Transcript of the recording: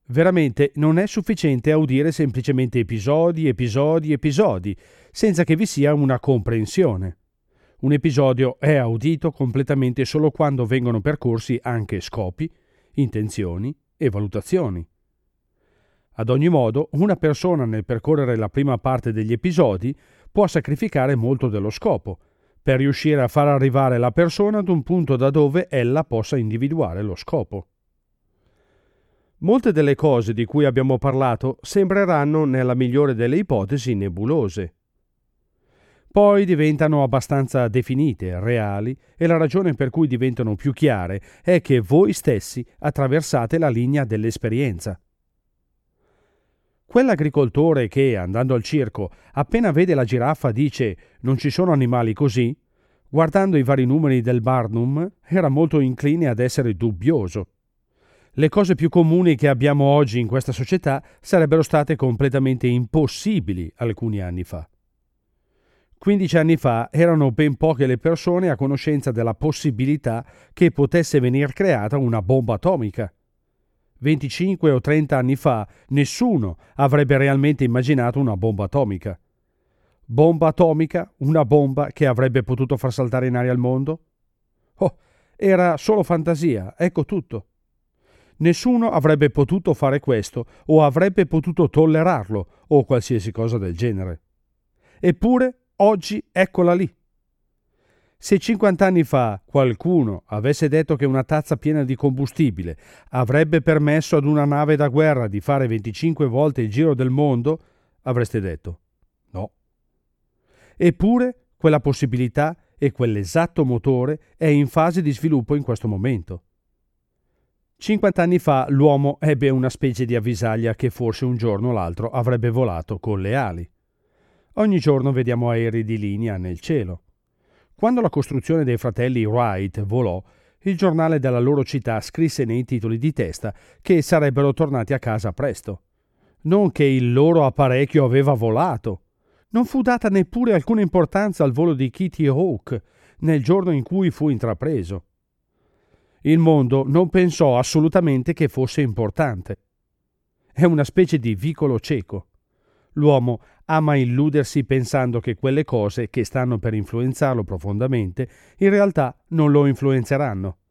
Veramente non è sufficiente udire semplicemente episodi, senza che vi sia una comprensione. Un episodio è udito completamente solo quando vengono percorsi anche scopi, intenzioni e valutazioni. Ad ogni modo, una persona nel percorrere la prima parte degli episodi può sacrificare molto dello scopo, per riuscire a far arrivare la persona ad un punto da dove ella possa individuare lo scopo. Molte delle cose di cui abbiamo parlato sembreranno, nella migliore delle ipotesi, nebulose. Poi diventano abbastanza definite, reali, e la ragione per cui diventano più chiare è che voi stessi attraversate la linea dell'esperienza. Quell'agricoltore che, andando al circo, appena vede la giraffa dice «Non ci sono animali così», guardando i vari numeri del Barnum, era molto incline ad essere dubbioso. Le cose più comuni che abbiamo oggi in questa società sarebbero state completamente impossibili alcuni anni fa. 15 anni fa erano ben poche le persone a conoscenza della possibilità che potesse venir creata una bomba atomica. 25 o 30 anni fa nessuno avrebbe realmente immaginato una bomba atomica. Bomba atomica? Una bomba che avrebbe potuto far saltare in aria il mondo? Oh, era solo fantasia, ecco tutto. Nessuno avrebbe potuto fare questo o avrebbe potuto tollerarlo o qualsiasi cosa del genere. Eppure oggi eccola lì. Se 50 anni fa qualcuno avesse detto che una tazza piena di combustibile avrebbe permesso ad una nave da guerra di fare 25 volte il giro del mondo, avreste detto no. Eppure quella possibilità e quell'esatto motore è in fase di sviluppo in questo momento. 50 anni fa l'uomo ebbe una specie di avvisaglia che forse un giorno o l'altro avrebbe volato con le ali. Ogni giorno vediamo aerei di linea nel cielo. Quando la costruzione dei fratelli Wright volò, il giornale della loro città scrisse nei titoli di testa che sarebbero tornati a casa presto. Non che il loro apparecchio aveva volato. Non fu data neppure alcuna importanza al volo di Kitty Hawk nel giorno in cui fu intrapreso. Il mondo non pensò assolutamente che fosse importante. È una specie di vicolo cieco. L'uomo ama illudersi pensando che quelle cose che stanno per influenzarlo profondamente in realtà non lo influenzeranno.